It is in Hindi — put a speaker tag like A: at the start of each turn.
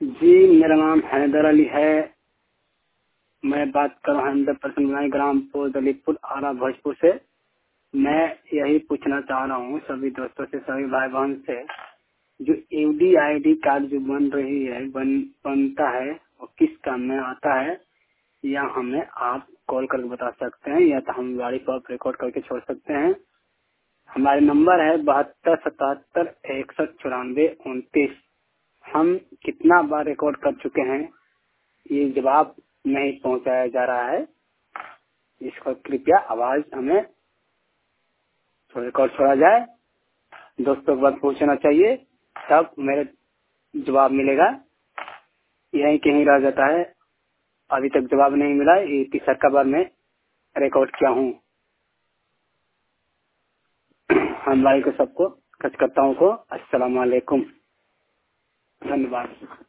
A: जी, मेरा नाम हैदर अली है। मैं बात कर रहा हूँ 100% ग्रामपुर दलीपुर आरा भोजपुर से। मैं यही पूछना चाह रहा हूँ सभी दोस्तों से, सभी भाई बहन से, जो UDID कार्ड जो बन रही है बनता है वो किस काम में आता है, या हमें आप कॉल करके बता सकते हैं, या तो हम गाड़ी को आप रिकॉर्ड करके छोड़ सकते हैं। हमारे नंबर है 7277 6194 29। हम कितना बार रिकॉर्ड कर चुके हैं, ये जवाब नहीं पहुंचाया जा रहा है। इसको कृपया आवाज हमें रिकॉर्ड छोड़ा जाए, दोस्तों के पास पहुंचना चाहिए, तब मेरे जवाब मिलेगा। यही कहीं रह जाता है, अभी तक जवाब नहीं मिला। ये तीसरा बार मैं रिकॉर्ड किया हूँ। हम भाई को सबको, खचकर्ताओं को अस्सलाम वालेकुम, धन्यवाद।